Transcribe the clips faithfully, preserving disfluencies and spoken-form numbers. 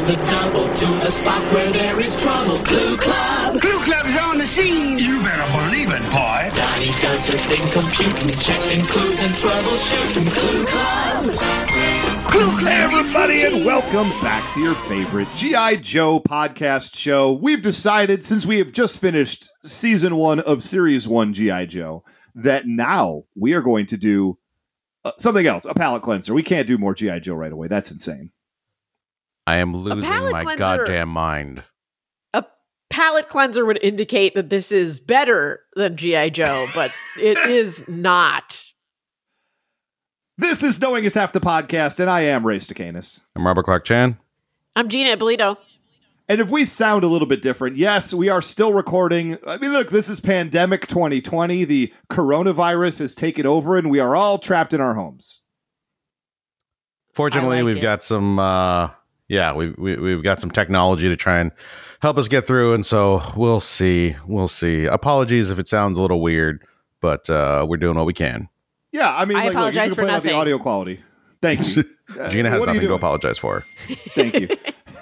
on the double to the spot where there is trouble. Clue Club! Clue Club's on the scene! You better believe it, boy! Donnie does her thing computing, checking clues and troubleshooting. Clue Club! Clue Club! Hey everybody, and welcome back to your favorite G I. Joe podcast show. We've decided, since we have just finished season one of series one G I. Joe, that now we are going to do uh, something else, a palate cleanser. We can't do more G I. Joe right away. That's insane. I am losing my cleanser. goddamn mind. A palate cleanser would indicate that this is better than G I. Joe, but it is not. This is Knowing Is Half the Podcast, and I am Ray Stacanis. I'm Robert Clark Chan. I'm Gina Ippolito. And if we sound a little bit different, yes, we are still recording. I mean, look, this is pandemic twenty twenty. The coronavirus has taken over, and we are all trapped in our homes. Fortunately, like we've it. got some, uh, yeah, we, we, we've got some technology to try and help us get through, and so we'll see. We'll see. Apologies if it sounds a little weird, but uh, we're doing what we can. Yeah, I mean, I like, look, you apologize can for complain about the nothing. audio quality. Thank you. Uh, Gina has what are you nothing to doing? apologize for. Thank you.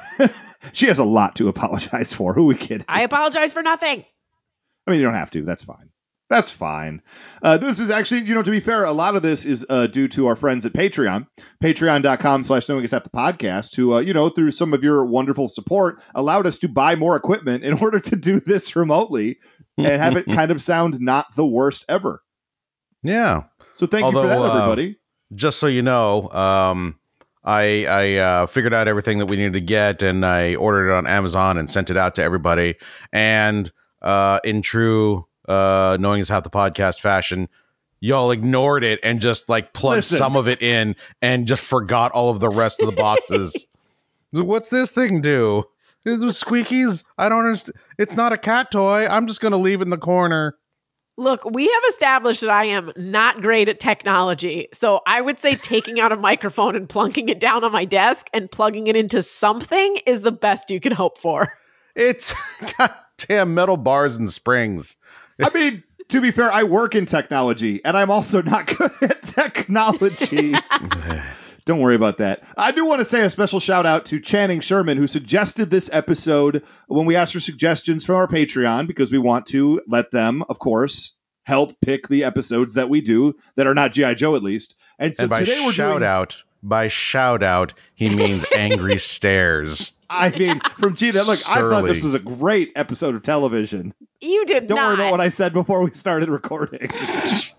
She has a lot to apologize for. Who are we kidding? I apologize for nothing. I mean, you don't have to. That's fine. That's fine. Uh, this is actually, you know, to be fair, a lot of this is uh, due to our friends at Patreon. Patreon.com slash Knowing Is Half the Podcast, who, uh, you know, through some of your wonderful support, allowed us to buy more equipment in order to do this remotely and have it kind of sound not the worst ever. Yeah. So thank Although, you for that, uh, everybody. Just so you know, um, I I uh, figured out everything that we needed to get, and I ordered it on Amazon and sent it out to everybody. And uh, in true uh, Knowing Is Half the Podcast fashion, y'all ignored it and just like plugged Listen. some of it in and just forgot all of the rest of the boxes. What's this thing do? Is it squeakies? I don't understand. It's not a cat toy. I'm just going to leave it in the corner. Look, we have established that I am not great at technology. So I would say taking out a microphone and plunking it down on my desk and plugging it into something is the best you can hope for. It's goddamn metal bars and springs. I mean, to be fair, I work in technology, and I'm also not good at technology. Don't worry about that. I do want to say a special shout out to Channing Sherman, who suggested this episode when we asked for suggestions from our Patreon, because we want to let them, of course, help pick the episodes that we do that are not G I. Joe, at least. And so And by today we're shout doing, out, by shout out, he means angry stares. I mean, from Gina, look, I thought this Surly. was a great episode of television. You did Don't not. worry about what I said before we started recording. This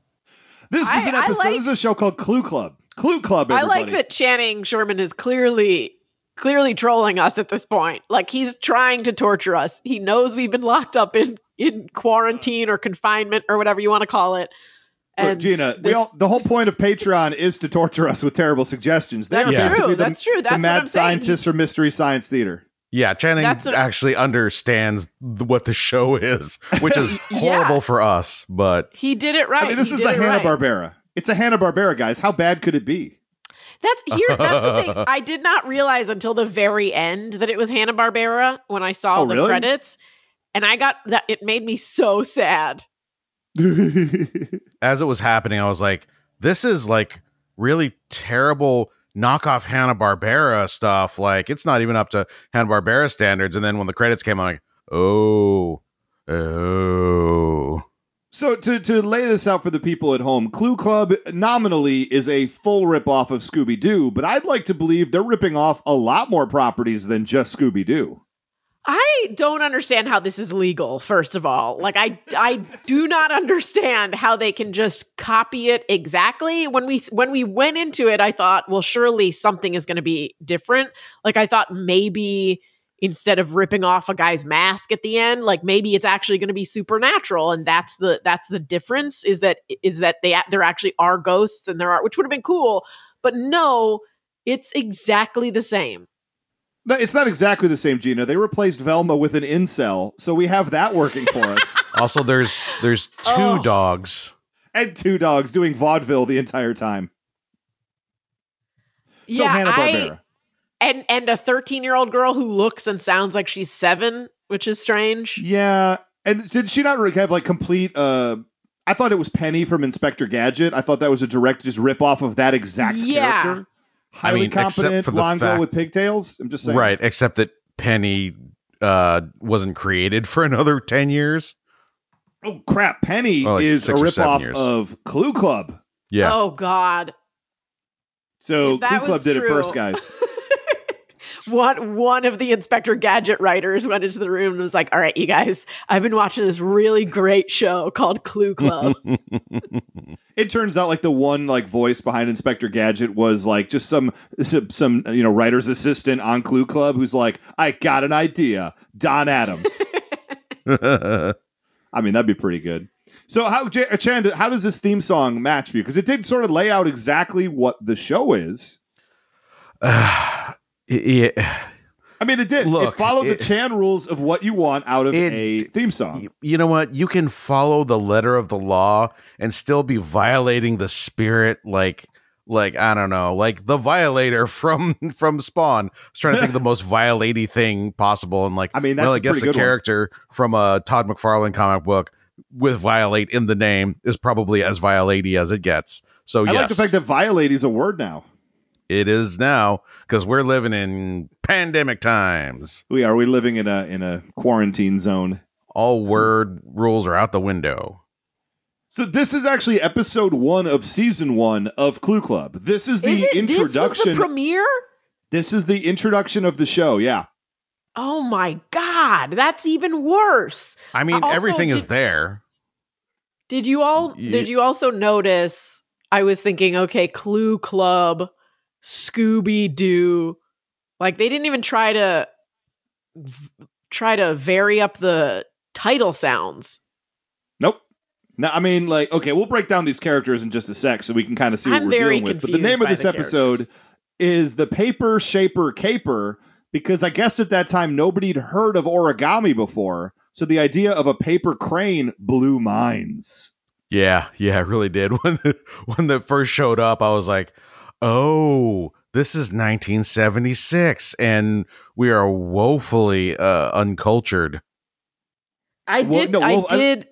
is I- an I episode. like- This is a show called Clue Club. Clue Club, I everybody. like that Channing Sherman is clearly clearly trolling us at this point. Like, he's trying to torture us. He knows we've been locked up in, in quarantine or confinement or whatever you want to call it. Look, And Gina, we this- all, the whole point of Patreon is to torture us with terrible suggestions. They're That's basically true. The, That's true. That's the what mad I'm saying. scientist from Mystery Science Theater. Yeah, Channing That's what- actually understands th- what the show is, which is horrible Yeah. for us. But he did it right. I mean, this He is did a it right. Hanna-Barbera. It's a Hanna-Barbera, guys. How bad could it be? That's here. That's the thing. I did not realize until the very end that it was Hanna-Barbera when I saw Oh, the really? credits, and I got that. It made me so sad. as it was happening, I was like, this is like really terrible knockoff Hanna-Barbera stuff. Like, it's not even up to Hanna-Barbera standards. And then when the credits came, I'm like, oh, oh. So to, to lay this out for the people at home, Clue Club nominally is a full ripoff of Scooby-Doo, but I'd like to believe they're ripping off a lot more properties than just Scooby-Doo. I don't understand how this is legal, first of all. Like, I, I do not understand how they can just copy it exactly. When we when we went into it, I thought, well, surely something is going to be different. Like, I thought maybe instead of ripping off a guy's mask at the end, like maybe it's actually going to be supernatural, and that's the that's the difference. Is that is that they there actually are ghosts, and there are, which would have been cool. But no, it's exactly the same. No, it's not exactly the same, Gina. They replaced Velma with an incel, so we have that working for us. Also, there's there's two Oh. dogs. And two dogs doing vaudeville the entire time. So yeah, Hanna-Barbera. I, and and a thirteen-year-old girl who looks and sounds like she's seven, which is strange. Yeah, and did she not have like complete? Uh, I thought it was Penny from Inspector Gadget. I thought that was a direct just rip off of that exact Yeah. character. highly I mean, except competent for the blonde girl fact- with pigtails. I'm just saying. Right, except that Penny uh, wasn't created for another ten years. Oh crap! Penny Well, like is a six or seven ripoff years. of Clue Club. Yeah. Oh God. So If that Clue Club was did it true- first, guys. One one of the Inspector Gadget writers went into the room and was like, "All right, you guys, I've been watching this really great show called Clue Club." It turns out like the one like voice behind Inspector Gadget was like just some some, some you know writer's assistant on Clue Club who's like, I got an idea, Don Adams. I mean, that'd be pretty good. So how J- Chand, how does this theme song match for you? Because it did sort of lay out exactly what the show is. yeah. I mean, it did. Look, it followed it- the Chan rules of what you want out of It- a theme song. You- You know what? You can follow the letter of the law and still be violating the spirit, like, like I don't know, like the Violator from from Spawn. I was trying to think of the most violating thing possible, and like, I mean, that's well, a I guess pretty the good one. character from a Todd McFarlane comic book with "violate" in the name is probably as violaty as it gets. So I yes, like the fact that violate is a word now. it is now because we're living in pandemic times. We are. We living in a in a quarantine zone. All word rules are out the window. So this is actually episode one of season one of Clue Club. This is the Is it, introduction. This was the premiere? This is the introduction of the show. Yeah. Oh my God, that's even worse. I mean, Also, everything is did- there. Did you all Ye- did you also notice I was thinking, okay, Clue Club, Scooby Doo. Like they didn't even try to v- try to vary up the title sounds. Nope. No, I mean, like, okay, we'll break down these characters in just a sec so we can kind of see what I'm we're very dealing with. But the confused name of by this the episode characters. is The Paper Shaper Caper, because I guess at that time nobody'd heard of origami before. So the idea of a paper crane blew minds. Yeah, yeah, it really did. When the, when it first showed up, I was like, "Oh, this is nineteen seventy-six, and we are woefully uh, uncultured." I Well, did no, well, I I- did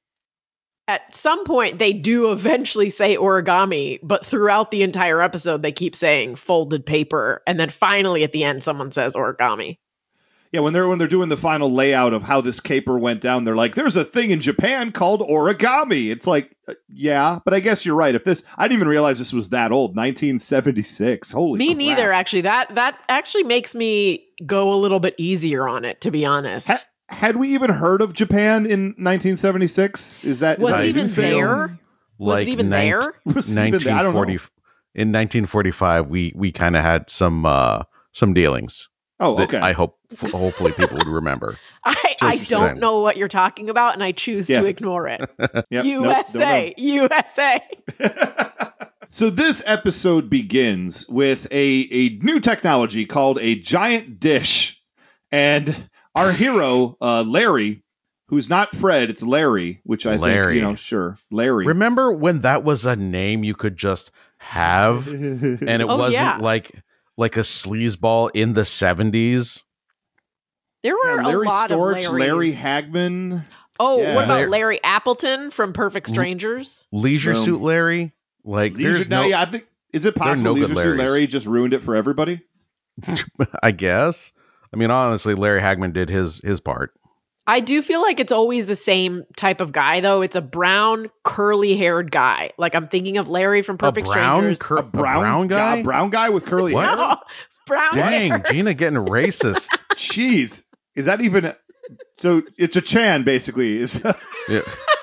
at some point they do eventually say origami, but throughout the entire episode they keep saying folded paper, and then finally at the end someone says origami. Yeah, when they're when they're doing the final layout of how this caper went down, they're like, "There's a thing in Japan called origami." It's like, uh, yeah, but I guess you're right. If this, I didn't even realize this was that old, nineteen seventy-six. Holy, Me crap. neither, actually. That that actually makes me go a little bit easier on it, to be honest. Ha- had we even heard of Japan in nineteen seventy-six? Is that Was is that it even a thing? there? Was it even nine- there? Was it even there? I don't know. nineteen forty in nineteen forty-five, we we kind of had some uh, some dealings. Oh, that okay. I hope hopefully people would remember. I, I Just don't saying. know what you're talking about, and I choose Yeah. to ignore it. Yep, nope, U S A, U S A. don't know. So this episode begins with a, a new technology called a giant dish. And our hero, uh, Larry, who's not Fred, it's Larry, which I Larry. think, you know, sure, Larry. Remember when that was a name you could just have, and it Oh, wasn't yeah. like like a sleazeball in the seventies? There were Yeah, Larry a lot Storch, of Larry Larrys. Hagman. Oh, Yeah. what about Larry- Larry Appleton from Perfect Strangers? Leisure Boom. Suit Larry? Like Leisure, there's now, no, yeah, I think, is it there are possible no good Leisure Suit Larrys. Larry just ruined it for everybody? I guess. I mean, honestly, Larry Hagman did his his part. I do feel like it's always the same type of guy, though. It's a brown, curly-haired guy. Like I'm thinking of Larry from Perfect a brown, Strangers. cur- A brown, guy. A brown guy with curly What? hair? brown Dang, hair. Gina getting racist. Jeez. Is that even... So it's a Chan, basically. Is Yeah.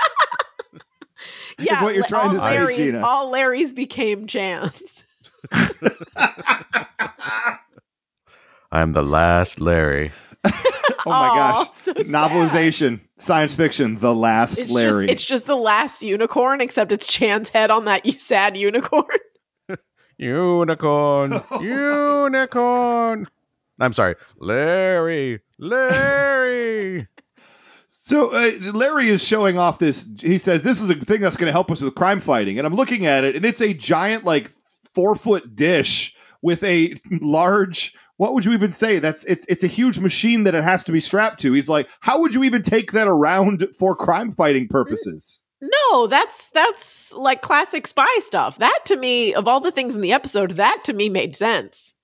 Yeah, what you're la- trying all to say, Larrys, Gina. all Larrys became Chans. I'm the last Larry. Oh my Aw, gosh. so sad. Novelization, science fiction, The Last It's Larry. just it's just the last unicorn, except it's Chan's head on that sad unicorn. Unicorn, unicorn. I'm sorry, Larry, Larry. So uh, Larry is showing off this. He says, this is a thing that's going to help us with crime fighting. And I'm looking at it, and it's a giant, like, four-foot dish with a large... What would you even say? That's it's it's a huge machine that it has to be strapped to. He's like, how would you even take that around for crime fighting purposes? No, that's that's like classic spy stuff. That to me, of all the things in the episode, that to me made sense.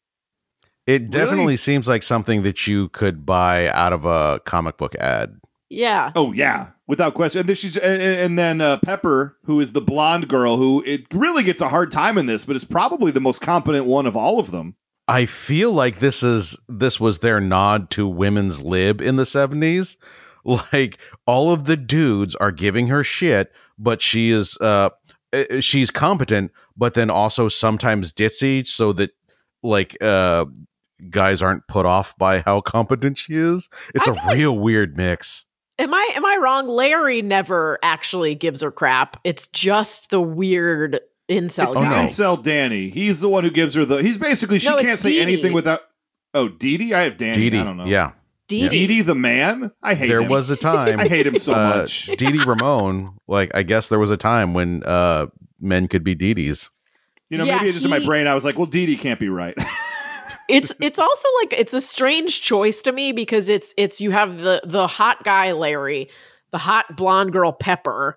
It definitely Really? seems like something that you could buy out of a comic book ad. Yeah. Oh yeah, without question. And then she's and, and then uh, Pepper, who is the blonde girl, who it really gets a hard time in this, but is probably the most competent one of all of them. I feel like this is this was their nod to women's lib in the seventies. Like all of the dudes are giving her shit, but she is uh uh, she's competent, but then also sometimes ditzy, so that like uh guys aren't put off by how competent she is. It's I a feel like- real weird mix. Am I am I wrong? Larry never actually gives her crap. It's just the weird incel It's Oh, the guy. no. incel Danny. He's the one who gives her the. He's basically she No, it's can't say Dee Dee. anything without. Oh, Dee Dee? I have Danny. Dee Dee, I don't know. yeah. Dee Dee. Dee Dee the man. I hate There him. was a time I hate him so uh, much. Dee Dee Ramone, like I guess there was a time when uh men could be Dee Dees. You know, Yeah, maybe just in my he- brain, I was like, well, Dee Dee can't be right. It's it's also like it's a strange choice to me because it's it's you have the the hot guy Larry, the hot blonde girl Pepper,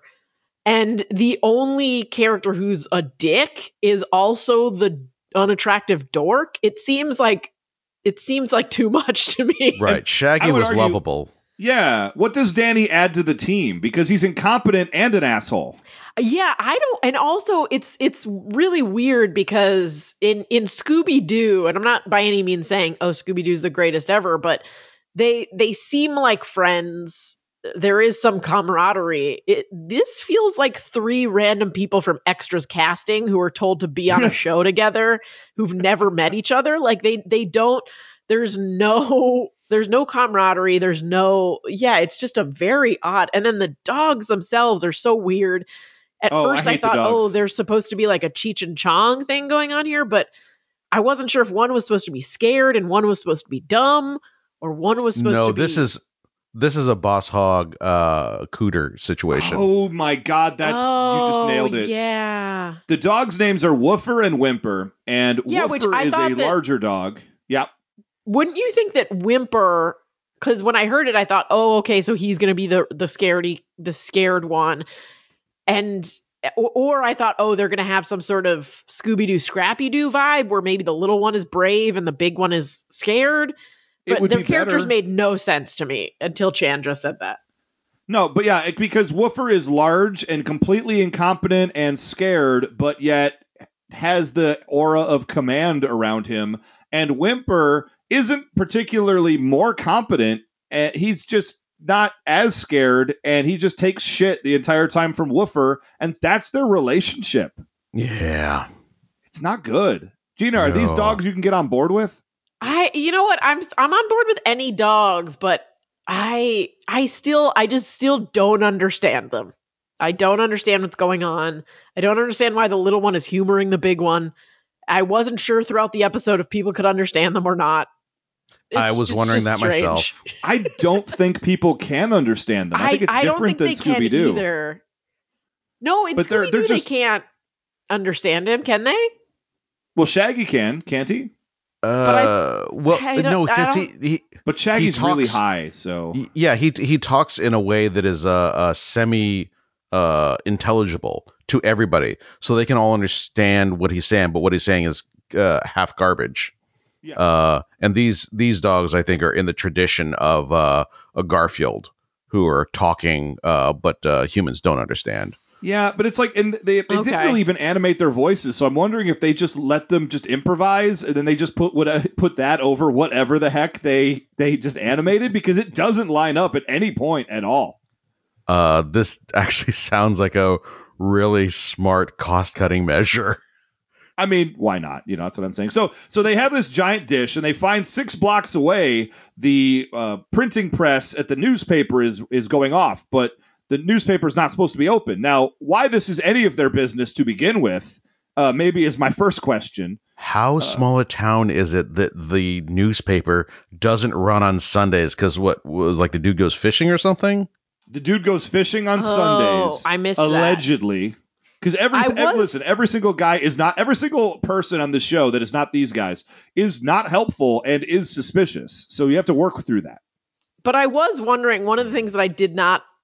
and the only character who's a dick is also the unattractive dork. It seems like it seems like too much to me. Right. I Shaggy would was argue- lovable. Yeah. What does Danny add to the team? Because he's incompetent and an asshole. Yeah, I don't, and also it's it's really weird because in in Scooby Doo, and I'm not by any means saying oh Scooby Doo's the greatest ever, but they they seem like friends. There is some camaraderie. It, this feels like three random people from Extras casting who are told to be on a show together who've never met each other. Like they they don't. There's no. There's no camaraderie. There's no. Yeah, it's just a very odd. And then the dogs themselves are so weird. At Oh, I first, I, hate the thought, oh, dogs. there's supposed to be like a Cheech and Chong thing going on here, but I wasn't sure if one was supposed to be scared and one was supposed to be dumb, or one was supposed No, to be. this is this is a boss hog uh cooter situation. Oh my God, that's you just Oh, nailed it. Yeah. The dogs' names are Woofer and Whimper, and Yeah, which Woofer I is a thought that- larger dog. Yep. Wouldn't you think that Whimper? Because when I heard it, I thought, oh, okay, so he's going to be the the scaredy, the scared one, and or, or I thought, oh, they're going to have some sort of Scooby Doo, Scrappy Doo vibe where maybe the little one is brave and the big one is scared. It But would their be characters better. made no sense to me until Chandra said that. No, but yeah, it, because Woofer is large and completely incompetent and scared, but yet has the aura of command around him. And Whimper isn't particularly more competent. And he's just not as scared, and he just takes shit the entire time from Woofer, and that's their relationship. Yeah. It's not good. Gina, are these No. dogs you can get on board with? I, you know what? I'm I'm on board with any dogs, but I I still I just still don't understand them. I don't understand what's going on. I don't understand why the little one is humoring the big one. I wasn't sure throughout the episode if people could understand them or not. I It's- was it's wondering just that strange. myself. I don't think people can understand them. I, I, think it's I don't different think than they Scooby can Doo. either. No, in But they're- Scooby they're Doo they just- can't understand him, can they? Well, Shaggy can, can't he? Uh, well, I don't- no, I because he, don't- he, But Shaggy's talks- really high, so y- yeah, he he talks in a way that is uh, uh semi uh intelligible to everybody, so they can all understand what he's saying. But what he's saying is uh, half garbage. Yeah. Uh, and these these dogs, I think, are in the tradition of uh, a Garfield, who are talking, uh, but uh, humans don't understand. yeah. But it's like, and they, they didn't Okay. really even animate their voices, so I'm wondering if they just let them just improvise, and then they just put what put that over whatever the heck they they just animated, because it doesn't line up at any point at all. Uh, this actually sounds like a really smart cost cutting measure. I mean, why not? You know, that's what I'm saying. So, so they have this giant dish, and they find six blocks away the uh, printing press at the newspaper is is going off, but the newspaper is not supposed to be open. Now, why this is any of their business to begin with, uh, maybe is my first question. How small a town is it that the newspaper doesn't run on Sundays? Because what was like the dude goes fishing or something? The dude goes fishing on Oh, Sundays. I missed that. allegedly. Because every I ev- was- listen, every single guy is not every single person on the show that is not these guys is not helpful and is suspicious. So you have to work through that. But I was wondering, one of the things that I did not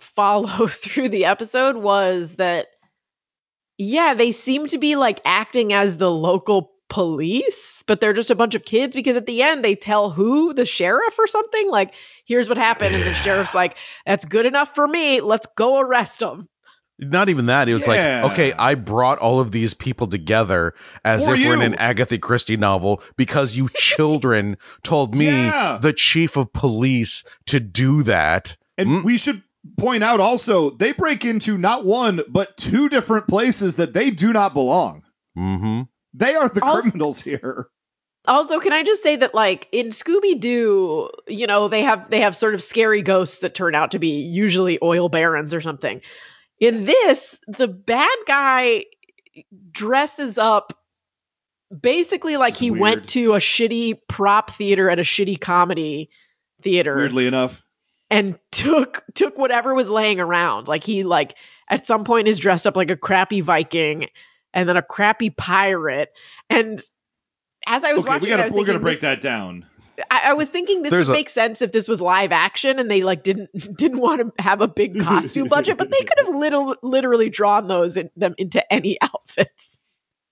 follow through the episode was that, yeah, they seem to be like acting as the local police, but they're just a bunch of kids, because at the end they tell who, the sheriff or something, like, here's what happened. And the sheriff's like, that's good enough for me. Let's go arrest them. Not even that. It was Yeah. like, okay, I brought all of these people together as For if we're in you. an Agatha Christie novel because you children told me, Yeah. the chief of police, to do that. And Mm. we should point out also, they break into not one, but two different places that they do not belong. Mm-hmm. They are the Also- criminals here. Also, can I just say that, like, in Scooby-Doo, you know, they have they have sort of scary ghosts that turn out to be usually oil barons or something. In this, the bad guy dresses up basically like It's he weird. went to a shitty prop theater at a shitty comedy theater Weirdly enough. and took took whatever was laying around. Like, he, like, at some point is dressed up like a crappy Viking and then a crappy pirate. And as I was Okay, watching, we it, I gotta, was we're thinking gonna break this- that down. I, I was thinking this There's would a- make sense if this was live action and they like didn't didn't want to have a big costume budget, but they could have little, literally drawn those in, them into any outfits.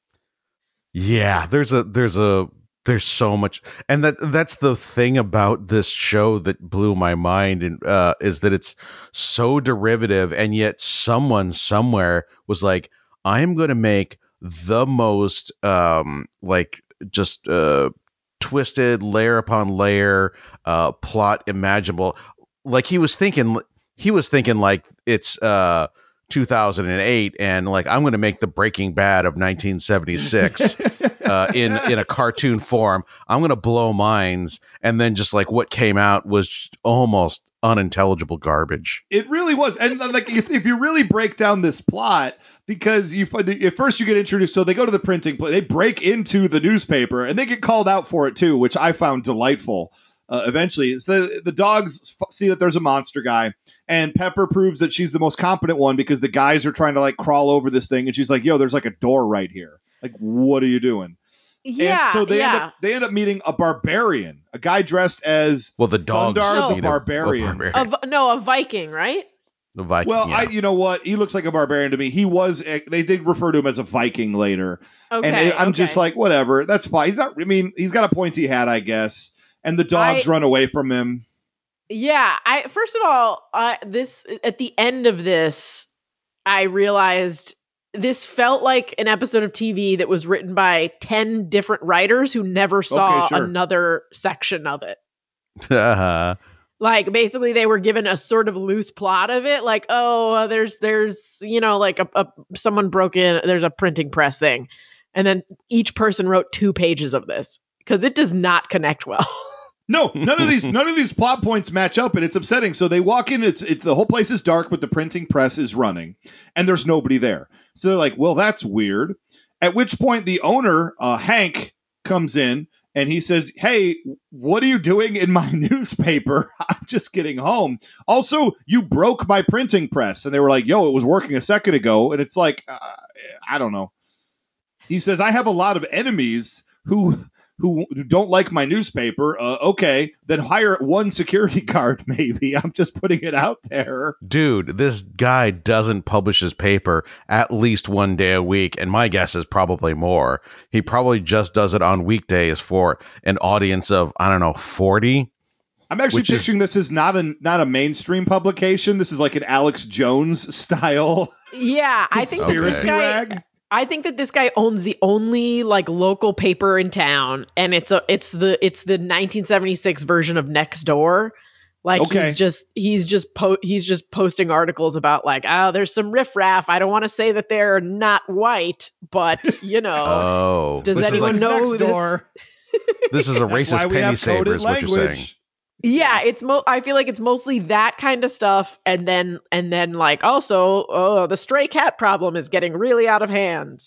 Yeah, there's a there's a there's so much, and that that's the thing about this show that blew my mind, and uh, is that it's so derivative, and yet someone somewhere was like, I am going to make the most um like just uh twisted layer upon layer uh plot imaginable. Like he was thinking he was thinking like it's uh two thousand eight, and like, I'm going to make the Breaking Bad of nineteen seventy-six uh, in in a cartoon form. I'm going to blow minds, and then just like what came out was almost unintelligible garbage. It really was. And like, if, if you really break down this plot, because you find at first you get introduced, so they go to the printing place, they break into the newspaper, and they get called out for it too, which I found delightful. Uh, eventually, so the the dogs f- see that there's a monster guy, and Pepper proves that she's the most competent one because the guys are trying to like crawl over this thing, and she's like, "Yo, there's like a door right here. Like, what are you doing?" Yeah, And so they yeah. end up they end up meeting a barbarian, a guy dressed as Well, the dogs Thundar need the a- barbarian. a A v- no, a Viking, right? The Viking. Well, yeah. I you know what? He looks like a barbarian to me. He was. They did refer to him as a Viking later, Okay, and it- I'm okay. just like, whatever. That's fine. He's not. I mean, he's got a pointy hat, I guess. And the dogs I- run away from him. Yeah, I first of all, uh, this at the end of this, I realized this felt like an episode of T V that was written by ten different writers who never saw sure. another section of it. Uh-huh. Like, basically they were given a sort of loose plot of it, like, oh, uh, there's there's you know, like a, a someone broke in, there's a printing press thing, and then each person wrote two pages of this because it does not connect well. No, none of these none of these plot points match up, and it's upsetting. So they walk in. It's it's the whole place is dark, but the printing press is running, and there's nobody there. So they're like, "Well, that's weird." At which point, the owner, uh, Hank, comes in and he says, "Hey, what are you doing in my newspaper? I'm just getting home. Also, you broke my printing press." And they were like, "Yo, it was working a second ago." And it's like, uh, I don't know. He says, "I have a lot of enemies who." Who don't like my newspaper. Uh, okay, then hire one security guard, maybe. I'm just putting it out there. Dude, this guy doesn't publish his paper at least one day a week, and my guess is probably more. He probably just does it on weekdays for an audience of, I don't know, forty. I'm actually Which is- picturing this as not a not a mainstream publication. This is like an Alex Jones style Yeah, I think that this conspiracy guy. rag. I think that this guy owns the only like local paper in town, and it's a it's the it's the nineteen seventy-six version of Nextdoor. Like, Okay. he's just he's just po- he's just posting articles about like, oh, there's some riffraff. I don't want to say that they're not white, but you know, Oh. does this is anyone like- know Next this? door. This is a That's why racist we penny have saver, coded is what you're saying. language. Yeah, it's mo- I feel like it's mostly that kind of stuff, and then and then like also, oh, the stray cat problem is getting really out of hand.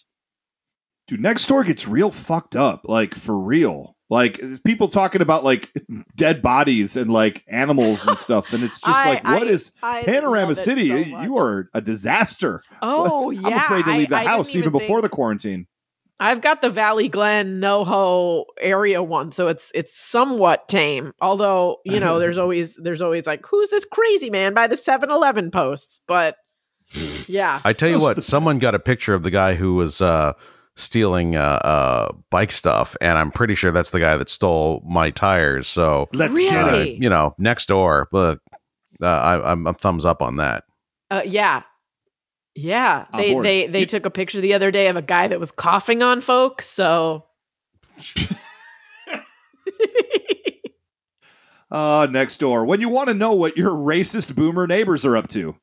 Dude, next door gets real fucked up, like for real. Like people talking about like dead bodies and like animals and stuff, and it's just I- like, what I- is I Panorama love it City? so much. You are a disaster. Oh What's- yeah, I'm afraid to leave the I- I house didn't even before think- the quarantine. I've got the Valley Glen NoHo area one, so it's it's somewhat tame. Although, you know, there's always there's always like, who's this crazy man by the seven eleven posts? But yeah. I tell you what, someone got a picture of the guy who was uh, stealing uh, uh, bike stuff, and I'm pretty sure that's the guy that stole my tires. So Let's Really? get uh, it. you know, next door, but uh, I, I'm a thumbs up on that. Uh, yeah. Yeah. On They board. they they You- took a picture the other day of a guy that was coughing on folks, so Uh, next door. When you want to know what your racist boomer neighbors are up to.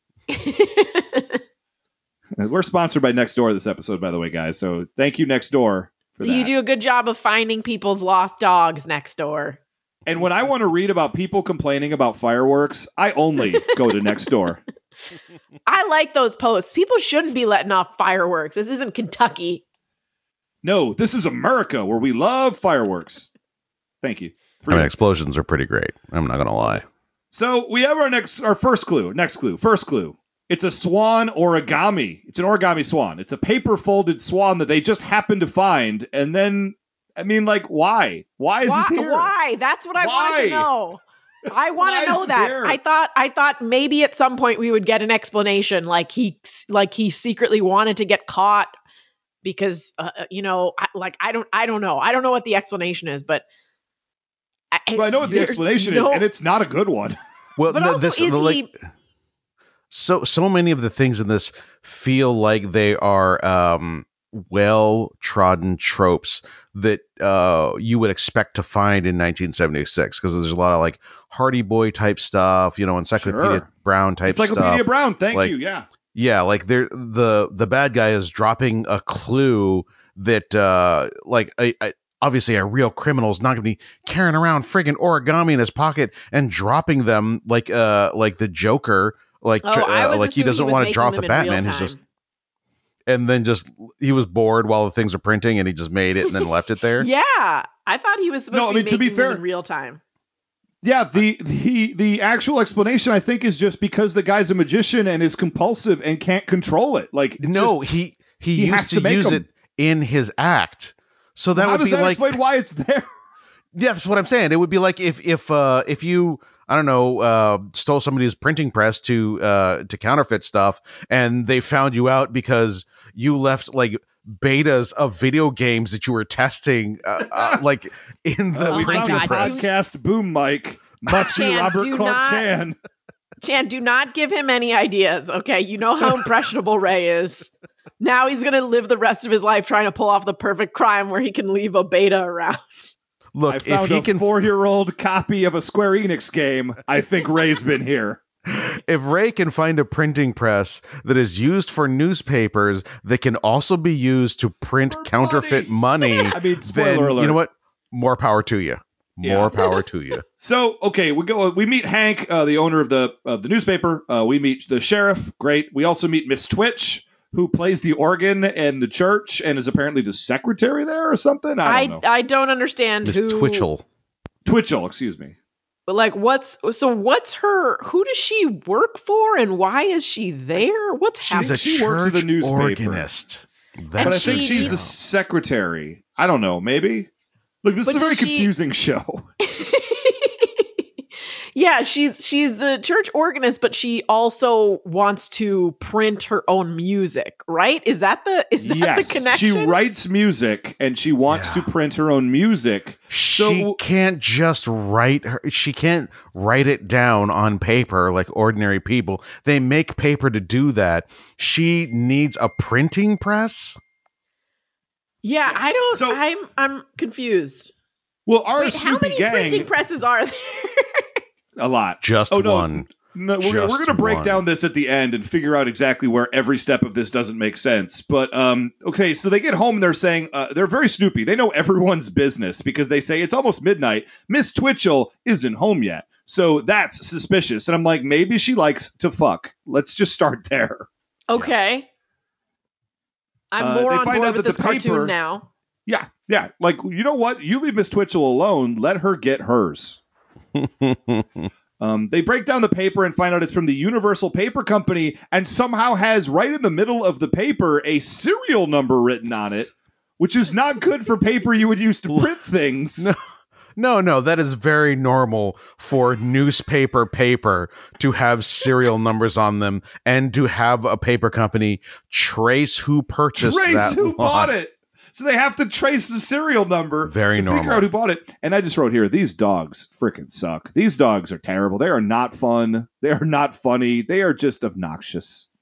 We're sponsored by Nextdoor this episode, by the way, guys. So thank you, Nextdoor, for that. You do a good job of finding people's lost dogs next door. And when I want to read about people complaining about fireworks, I only go to Nextdoor. I like those posts. People shouldn't be letting off fireworks. This isn't Kentucky. No, this is America where we love fireworks. Thank you. I mean, explosions are pretty great. I'm not gonna lie. So we have our next, our first clue. Next clue. First clue. It's a swan origami. It's an origami swan. It's a paper folded swan that they just happened to find. And then, I mean, like, why? Why is Why? this here? Why? That's what I want Why? to know. I want Why to is know this that. here? I thought I thought maybe at some point we would get an explanation, like he like he secretly wanted to get caught because uh, you know, I, like I don't I don't know. I don't know what the explanation is, but I, Well, I know what the there's explanation no- is, and it's not a good one. Well, But no, also, this is the, like, he? so so many of the things in this feel like they are um, well trodden tropes that uh, you would expect to find in nineteen seventy-six, because there's a lot of like Hardy Boy type stuff, you know, Encyclopedia Sure. Brown type Encyclopedia stuff. Brown. Thank Like- you. Yeah. Yeah, like they're the the bad guy is dropping a clue that uh like a, a, obviously a real criminal is not going to be carrying around friggin' origami in his pocket and dropping them like uh like the Joker, like Oh, tr- I uh, was like he assuming doesn't was want to making drop them the in real Batman. He's time. just and then just he was bored while the things are printing and he just made it and then left it there. Yeah, I thought he was supposed No, to I be mean, to be making them fair- in real time. Yeah, the the the actual explanation I think is just because the guy's a magician and is compulsive and can't control it. Like it's No, just, he he, he has used to to, make use them. it in his act. So that how would does be that like explain why it's there? Yeah, that's what I'm saying. It would be like if if uh, if you I don't know uh, stole somebody's printing press to uh, to counterfeit stuff, and they found you out because you left like betas of video games that you were testing, uh, uh, like in the Uh, we my found printing a God, press. podcast boom mic. Must be Chan, Robert do Clark not- Chan. Chan, do not give him any ideas, okay? You know how impressionable Ray is. Now he's going to live the rest of his life trying to pull off the perfect crime where he can leave a beta around. Look, I if found he a can, four-year-old copy of a Square Enix game. I think Ray's been here. if Ray can find a printing press that is used for newspapers that can also be used to print For counterfeit money, I mean, then spoiler alert. you know what? More power to you. More Yeah. power to you. So, okay, we go. We meet Hank, uh, the owner of the of the newspaper. Uh, we meet the sheriff. Great. We also meet Miss Twitch, who plays the organ in the church and is apparently the secretary there or something. I I don't know. I don't understand Miss who Twitchell. Twitchell, excuse me. But like, what's so? What's her? Who does she work for, and why is she there? What's She's happening? a she works at the church newspaper. organist. That's But I she think she's the needs- secretary. I don't know. Maybe. Look, this But is a very does she- confusing show. Yeah, she's she's the church organist, but she also wants to print her own music, right? Is that the is that Yes, the connection? she writes music and she wants Yeah. to print her own music. She So- can't just write her. She can't write it down on paper like ordinary people. They make paper to do that. She needs a printing press. Yeah, I don't. So- I'm I'm confused. Well, our Wait, how Snoopy many gang, printing presses are there? a lot. Just Oh, no. one. No, we're, Just we're going to break one. down this at the end and figure out exactly where every step of this doesn't make sense. But um, okay, so they get home and they're saying uh, they're very Snoopy. They know everyone's business because they say it's almost midnight. Miss Twitchell isn't home yet, so that's suspicious. And I'm like, maybe she likes to fuck. Let's just start there. Okay, I'm Uh, more they on find board out with that this the cartoon paper- now. Yeah, yeah. Like, you know what? You leave Miss Twitchell alone. Let her get hers. Um, they break down the paper and find out it's from the Universal Paper Company and somehow has right in the middle of the paper a serial number written on it, which is not good for paper you would use to print things. No. No, no, that is very normal for newspaper paper to have serial numbers on them and to have a paper company trace who purchased Trace that who lot. bought it. So they have to trace the serial number. Very to normal. Figure out who bought it. And I just wrote here, these dogs freaking suck. These dogs are terrible. They are not fun. They are not funny. They are just obnoxious.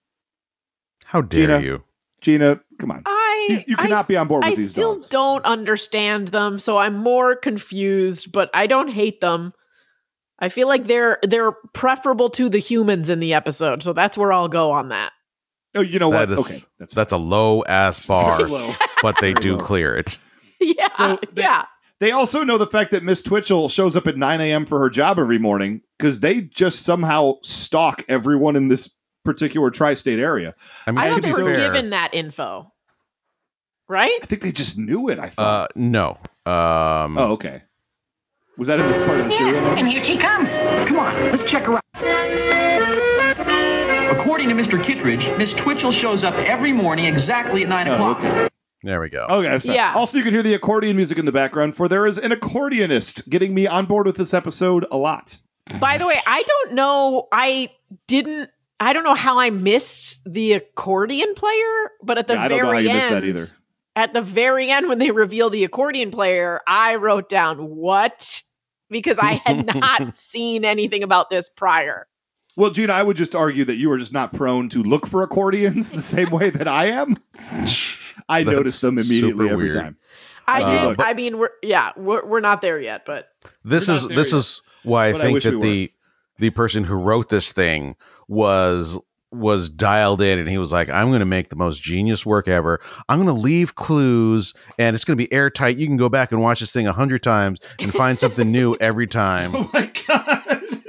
How dare Gina, you? Gina, come on. I You, you cannot I, be on board with I these still dogs. don't understand them, so I'm more confused, but I don't hate them. I feel like they're they're preferable to the humans in the episode, so that's where I'll go on that. Oh, you know That what? is- Okay, that's That's a low ass bar, very low. but they Very do low. clear it. Yeah, So they- yeah. They also know the fact that Miss Twitchell shows up at nine a.m. for her job every morning because they just somehow stalk everyone in this particular tri-state area. I mean, I to thought be they were fair, given that info, right? I think they just knew it, I thought. uh, no. Um, oh, okay. Was that in this part of the serial Yeah, and number? here she comes. Come on, let's check her out. According to Mister Kittredge, Miss Twitchell shows up every morning exactly at nine Oh, o'clock. okay. There we go. Okay. fine. Yeah. Also, you can hear the accordion music in the background, for there is an accordionist getting me on board with this episode a lot. By the way, I don't know. I didn't. I don't know how I missed the accordion player, but at the Yeah, I don't very know how you end, missed that either. at the very end when they reveal the accordion player, I wrote down what because I had not seen anything about this prior. Well, Gina, I would just argue that you are just not prone to look for accordions the same way that I am. I That's notice them immediately super every weird. time. I Uh, do. I mean, we're yeah, we're we're not there yet, but This We're is not there this yet. is why I But I think wish that we the the person who wrote this thing was was dialed in, and he was like, I'm going to make the most genius work ever. I'm going to leave clues, and it's going to be airtight. You can go back and watch this thing a hundred times and find something new every time. Oh my god!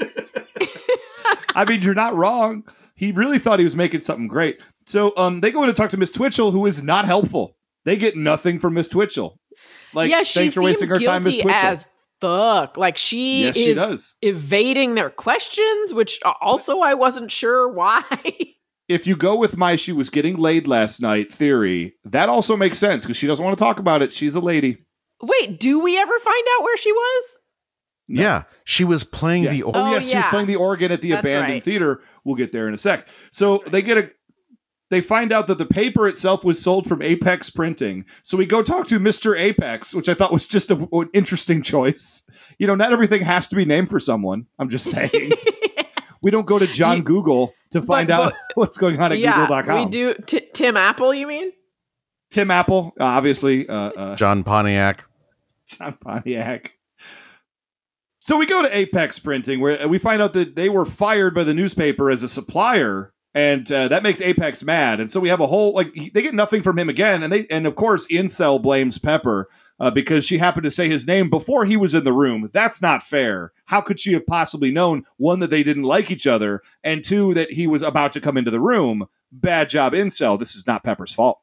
I mean, you're not wrong. He really thought he was making something great. So, um, they go in to talk to Miss Twitchell, who is not helpful. They get nothing from Miss Twitchell. Like, yeah, she thanks for seems wasting her time, Miss guilty Twitchell. as fuck. Like she Yes, she is does. evading their questions, which also I wasn't sure why. If you go with my "she was getting laid last night" theory, that also makes sense because she doesn't want to talk about it. She's a lady. Wait, do we ever find out where she was? No. Yeah, she was playing Yes. the. Oh, Oh, yes, she was yeah. playing the organ at the That's abandoned right. theater. We'll get there in a sec. So they get a. They find out that the paper itself was sold from Apex Printing. So we go talk to Mister Apex, which I thought was just a, an interesting choice. You know, not everything has to be named for someone. I'm just saying. We don't go to John You- Google to find but- out what's going on at yeah, Google dot com. we do. T- Tim Apple, you mean? Tim Apple, uh, obviously. Uh, uh, John Pontiac. John Pontiac. So we go to Apex Printing, where we find out that they were fired by the newspaper as a supplier, and uh, that makes Apex mad. And so we have a whole like he- they get nothing from him again, and they and of course Incel blames Pepper uh, because she happened to say his name before he was in the room. That's not fair. How could she have possibly known, one, that they didn't like each other, and two, that he was about to come into the room? Bad job, Incel. This is not Pepper's fault.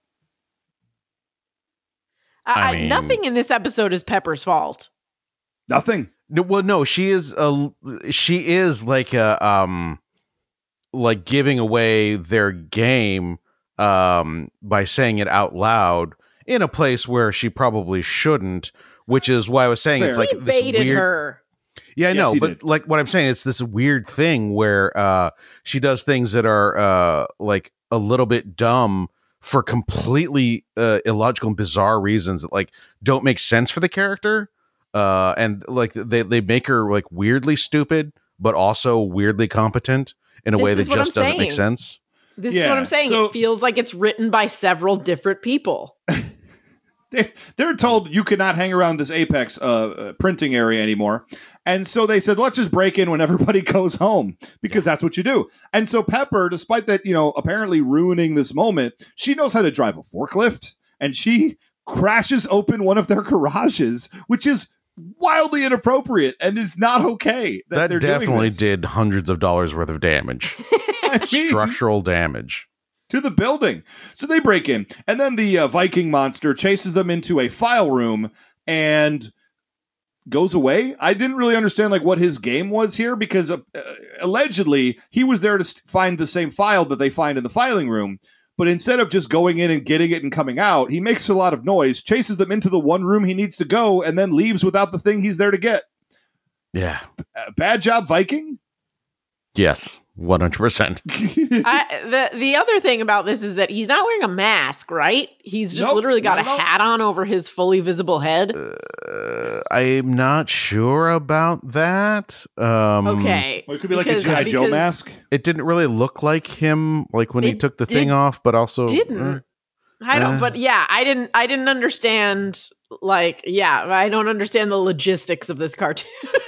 I, I I- mean- nothing in this episode is Pepper's fault. Nothing. No, well, no, she is a she is like a um like giving away their game um by saying it out loud in a place where she probably shouldn't, which is why I was saying it's Fair. like He this baited weird. her. Yeah, I Yes, know, he but did. like what I'm saying, it's this weird thing where uh she does things that are uh like a little bit dumb for completely uh, illogical and bizarre reasons that like don't make sense for the character. Uh, and like they, they make her like weirdly stupid, but also weirdly competent in a This way that is what just I'm doesn't make saying. sense. This is Yeah, what I'm saying. so- It feels like it's written by several different people. They, they're told you cannot hang around this Apex uh, uh, printing area anymore. And so they said, let's just break in when everybody goes home because that's what you do. And so Pepper, despite that, you know, apparently ruining this moment, she knows how to drive a forklift and she crashes open one of their garages, which is wildly inappropriate and is not okay. That, That they're doing definitely this. did hundreds of dollars worth of damage, I mean, structural damage. to the building. So they break in, and then the uh, Viking monster chases them into a file room and goes away. I didn't really understand like what his game was here because uh, uh, allegedly he was there to st- find the same file that they find in the filing room. But instead of just going in and getting it and coming out, he makes a lot of noise, chases them into the one room he needs to go, and then leaves without the thing he's there to get. Yeah. Uh, bad job, Viking? Yes. one hundred percent. I, the the other thing about this is that he's not wearing a mask, right? He's just Nope, literally got a not at all. hat on over his fully visible head. Uh, I'm not sure about that. Um, Okay. Well, it could be like Because- a G I Joe because mask. It didn't really look like him, like when he It took the thing did- off, but also Didn't. uh, I don't, Uh. but yeah, I didn't, I didn't understand, like, yeah, I don't understand the logistics of this cartoon.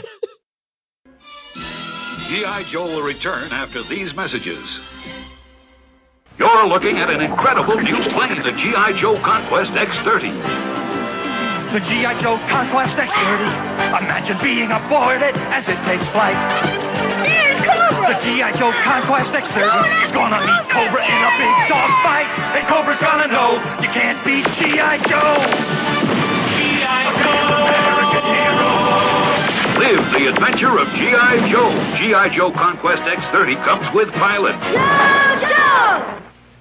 G I. Joe will return after these messages. You're looking at an incredible new plane, the G I. Joe Conquest X thirty. The G I. Joe Conquest X thirty. Imagine being aboard it as it takes flight. There's Cobra! The G I. Joe Conquest X thirty is gonna meet Cobra in a big dog fight. And Cobra's gonna know you can't beat G I. Joe. G I. Joe! American hero! Live the adventure of G I. Joe. G I. Joe Conquest X thirty comes with pilot. Joe! Joe!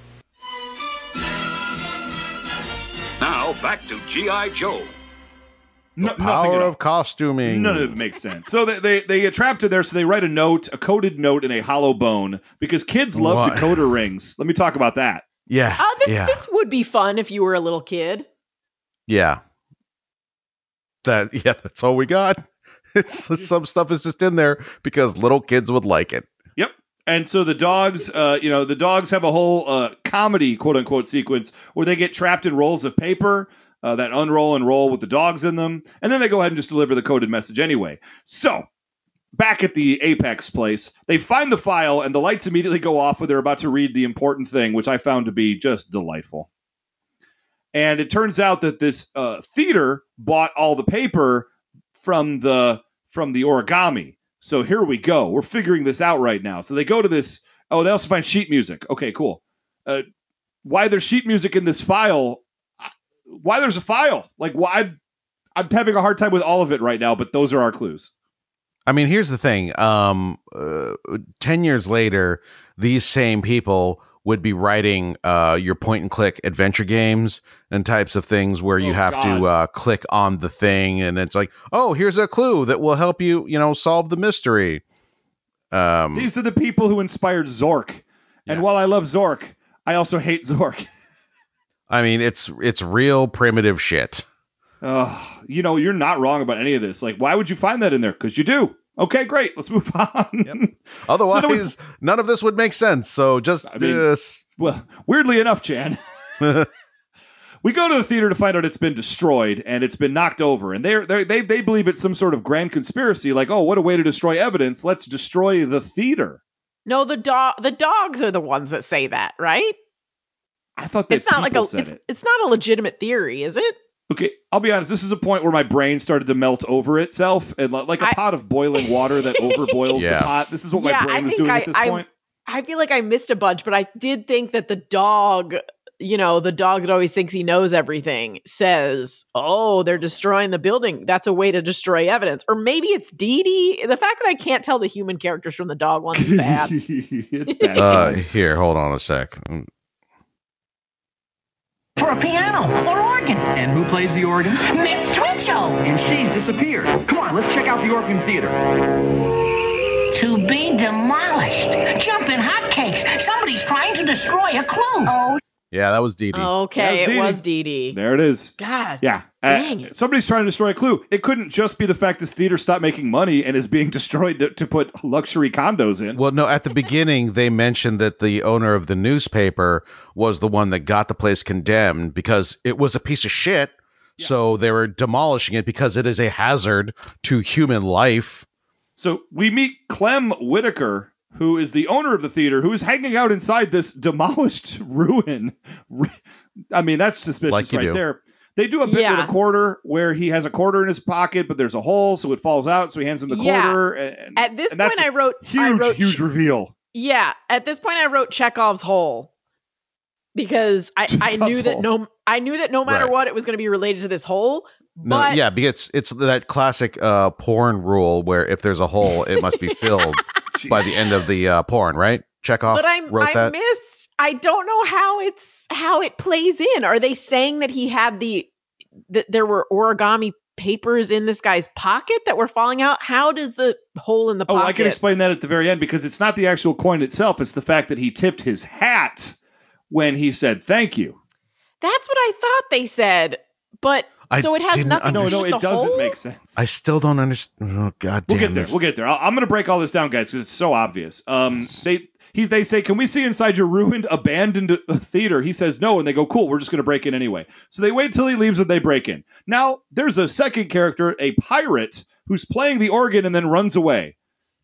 Now back to G I. Joe. No, the nothing power at all. of costuming. None of it makes sense. So they, they they get trapped in there, so they write a note, a coded note in a hollow bone, because kids love What? decoder rings. Let me talk about that. Yeah. Oh, this yeah. this would be fun if you were a little kid. Yeah. That yeah, that's all we got. It's some stuff is just in there because little kids would like it. Yep. And so the dogs, uh, you know, the dogs have a whole uh, comedy, quote unquote, sequence where they get trapped in rolls of paper uh, that unroll and roll with the dogs in them, and then they go ahead and just deliver the coded message anyway. So back at the Apex place, they find the file, and the lights immediately go off when they're about to read the important thing, which I found to be just delightful. And it turns out that this uh, theater bought all the paper from the from the origami. So here we go. We're figuring this out right now. So they go to this. Oh, they also find sheet music. Okay, cool. Uh, why there's sheet music in this file? Why there's a file? Like, why? I'm having a hard time with all of it right now, but those are our clues. I mean, here's the thing. Um, uh, ten years later, these same people would be writing uh, your point and click adventure games and types of things where you Oh, have God. to uh, click on the thing, and it's like, oh, here's a clue that will help you, you know, solve the mystery. Um, These are the people who inspired Zork. And Yeah. while I love Zork, I also hate Zork. I mean, it's it's real primitive shit. Oh, you know, you're not wrong about any of this. Like, why would you find that in there? Because you do. Okay, great. Let's move on. Otherwise, So do we- none of this would make sense. So just I mean- this. Well, weirdly enough, Chan, we go to the theater to find out it's been destroyed and it's been knocked over. And they're, they're, they they believe it's some sort of grand conspiracy. Like, oh, what a way to destroy evidence. Let's destroy the theater. No, the dog, the dogs are the ones that say that, right? I thought that It's not like people a, said it's it. it's not a legitimate theory, is it? Okay, I'll be honest. This is a point where my brain started to melt over itself, and li- like a I- pot of boiling water that overboils Yeah. the pot. This is what Yeah, my brain I was think doing I- at this I- point. I feel like I missed a bunch, but I did think that the dog, you know, the dog that always thinks he knows everything says, oh, they're destroying the building. That's a way to destroy evidence. Or maybe it's Dee Dee. The fact that I can't tell the human characters from the dog ones is bad. It's bad. Uh, here, hold on a sec. Mm, For a piano or organ. And who plays the organ? Miss Twitchell! And she's disappeared. Come on, let's check out the Orpheum Theater. To be demolished. Jumping hotcakes. Somebody's trying to destroy a clue. Oh, Yeah, that was Dee Dee. Okay, That's Dee it Dee. was Dee Dee. There it is. God. Yeah. Dang Uh, it. somebody's trying to destroy a clue. It couldn't just be the fact this theater stopped making money and is being destroyed to, to put luxury condos in. Well, no, at the beginning, they mentioned that the owner of the newspaper was the one that got the place condemned because it was a piece of shit. So they were demolishing it because it is a hazard to human life. So we meet Clem Whitaker, who is the owner of the theater, who is hanging out inside this demolished ruin. I mean, that's suspicious Like you right do. there. They do a bit Yeah. with a quarter where he has a quarter in his pocket, but there's a hole, so it falls out. So he hands him the Yeah. quarter. And, At this and point, that's I wrote, huge, I wrote, huge reveal. yeah. At this point, I wrote Chekhov's hole because I, I knew Chekhov's that hole. no, I knew that no matter Right. what, it was going to be related to this hole. No, But yeah, because it's that classic uh, porn rule where if there's a hole, it must be filled by the end of the uh, porn, right? Chekhov but I, wrote I that. missed, I don't know how it's how it plays in. Are they saying that he had the that there were origami papers in this guy's pocket that were falling out? How does the hole in the Oh, pocket? I can explain that at the very end, because it's not the actual coin itself. It's the fact that he tipped his hat when he said thank you. That's what I thought they said, but I so it has didn't nothing. No, to do no, with it the doesn't hole? make sense. I still don't understand. Oh, God damn We'll get there. this. We'll get there. I'll, I'm going to break all this down, guys, because it's so obvious. Um, they he, they say, "Can we see inside your ruined, abandoned theater?" He says, "No," and they go, "Cool, we're just going to break in anyway." So they wait till he leaves and they break in. Now there's a second character, a pirate, who's playing the organ and then runs away.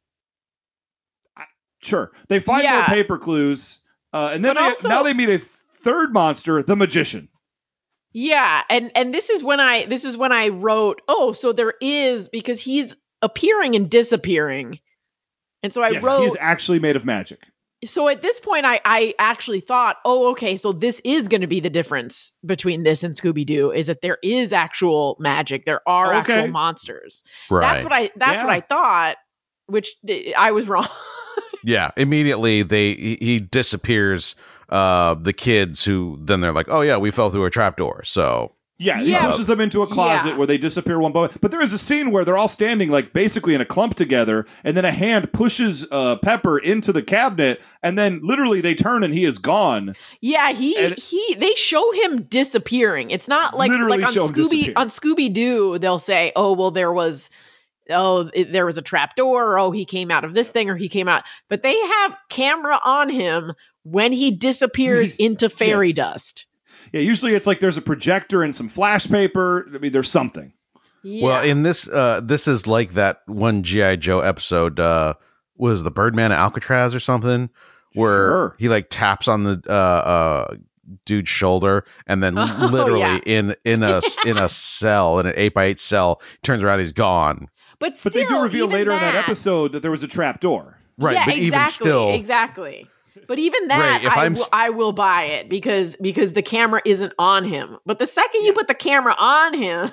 I- Sure, they find Yeah. more paper clues, uh, and then But they, also- now they meet a third monster, the magician. Yeah, and and this is when I this is when I wrote, oh, so there is, because he's appearing and disappearing, and so I Yes, wrote. he is actually made of magic. So at this point, I I actually thought, oh, okay, so this is going to be the difference between this and Scooby Doo, is that there is actual magic, there are Okay. actual monsters. Right. That's what I that's Yeah. what I thought, which d- I was wrong. Yeah. Immediately, they he, he disappears. Uh, the kids who then they're like, oh yeah, we fell through a trapdoor. So Yeah, he Yeah. pushes them into a closet Yeah. where they disappear one by one. But there is a scene where they're all standing like basically in a clump together, and then a hand pushes uh, Pepper into the cabinet, and then literally they turn and he is gone. Yeah, he And- he they show him disappearing. It's not like Literally like on show him Scooby disappear. on Scooby Doo they'll say, "Oh, well there was oh it, there was a trap door, or oh he came out of this thing, or he came out." But they have camera on him when he disappears into fairy Yes. dust. Yeah, usually it's like there's a projector and some flash paper. I mean, there's something. Yeah. well, in this, uh, this is like that one G I Joe episode. Uh, was the Birdman at Alcatraz or something, where Sure. he like taps on the uh, uh dude's shoulder, and then Oh, literally yeah. in in a in a cell, in an eight by eight cell, turns around, he's gone. but But they do still, reveal even later in that episode that there was a trap door. Right, Yeah, but exactly, even still, exactly. But even that, Right, if I, I'm will- s- I will buy it because because the camera isn't on him. But the second you put the camera on him,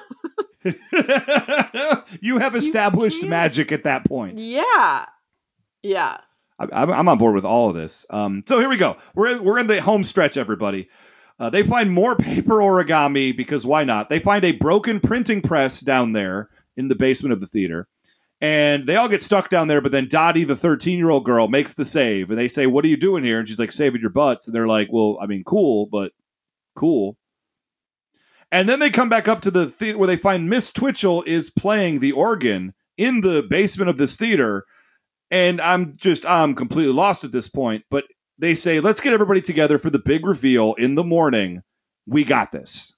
You have established can't- magic at that point. yeah, yeah. I- I'm, I'm on board with all of this. Um, so here we go. We're in, we're in the home stretch, everybody. Uh, they find more paper origami because why not? They find a broken printing press down there in the basement of the theater. And they all get stuck down there, but then Dottie, the thirteen-year-old girl, makes the save. And they say, "What are you doing here?" And she's like, "Saving your butts." And they're like, "Well, I mean, cool, but cool." And then they come back up to the theater where they find Miss Twitchell is playing the organ in the basement of this theater. And I'm just, I'm completely lost at this point. But they say, "Let's get everybody together for the big reveal in the morning. We got this."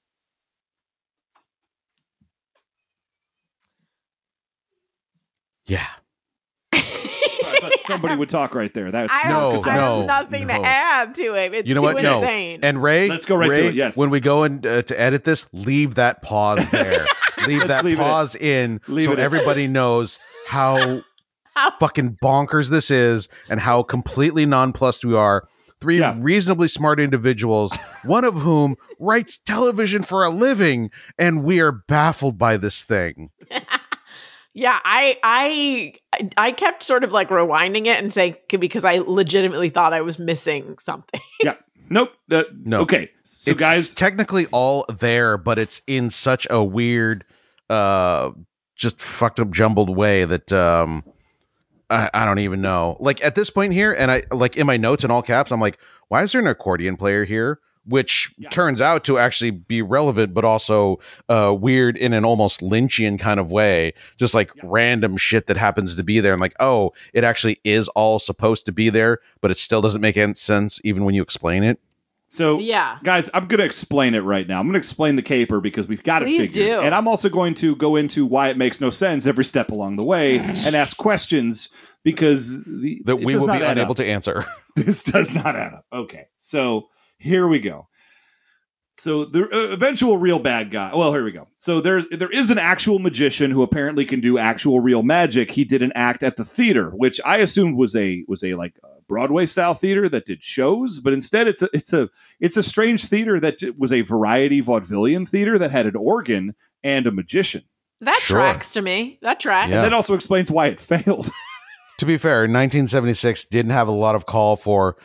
yeah. I thought somebody would talk right there. That's I, No, have, I no, have nothing no. to add to it. It's You know too what? No. insane. And Ray, Let's go right to Ray, it, yes. When we go in uh, to edit this, leave that pause there. leave Let's that leave it pause in Leave so it in. everybody knows how fucking bonkers this is and how completely nonplussed we are. Three Yeah. reasonably smart individuals, one of whom writes television for a living, and we are baffled by this thing. Yeah, I I I kept sort of like rewinding it and saying because I legitimately thought I was missing something. yeah. Nope. Uh, No. Okay. So, it's guys, technically all there, but it's in such a weird, uh, just fucked up, jumbled way that um, I, I don't even know. Like at this point here, and I like in my notes in all caps, I'm like, why is there an accordion player here? Which Yeah. turns out to actually be relevant, but also uh, weird in an almost Lynchian kind of way. Just like Yeah. random shit that happens to be there, and like, oh, it actually is all supposed to be there, but it still doesn't make any sense even when you explain it. so Yeah. guys, I'm going to explain it right now. I'm going to explain the caper because we've got it Please figured. do. And I'm also going to go into why it makes no sense every step along the way and ask questions because the, That it we does will not be add unable up. to answer. This does not add up. Okay, so here we go. So the uh, eventual real bad guy. Well, here we go. So there's there is an actual magician who apparently can do actual real magic. He did an act at the theater, which I assumed was a was a like a Broadway style theater that did shows, but instead it's a it's a it's a strange theater that d- was a variety vaudevillian theater that had an organ and a magician. That Sure. tracks to me. That tracks. Yeah. That also explains why it failed. To be fair, nineteen seventy-six didn't have a lot of call for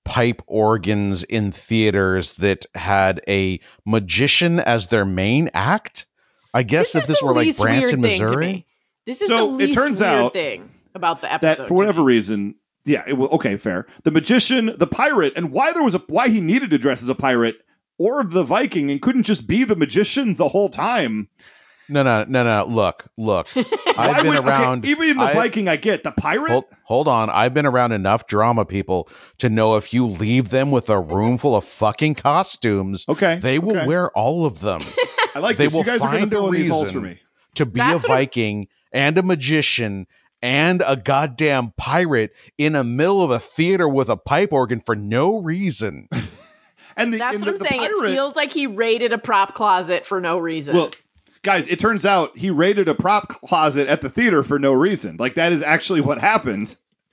pipe organs in theaters that had a magician as their main act. I guess This if is this the were like least Branson, weird thing to Missouri. me. This is So, the it least turns weird out thing about the episode. That for whatever reason, yeah, it will, okay, fair. The magician, the pirate, and why there was a why he needed to dress as a pirate or the Viking and couldn't just be the magician the whole time. No, no, no, no. Look, look. Why I've been would- okay, around. even in the I- Viking, I get the pirate. Hold, hold on. I've been around enough drama people to know if you leave them with a room full of fucking costumes, Okay, they will okay. wear all of them. I like they this. will You guys are going find to a fill in these holes reason for me. to be That's a what I'm- Viking and a magician and a goddamn pirate in the middle of a theater with a pipe organ for no reason. And the, That's and what I'm the, saying. the pirate, It feels like he raided a prop closet for no reason. Well, guys, it turns out he raided a prop closet at the theater for no reason. Like that is actually what happened.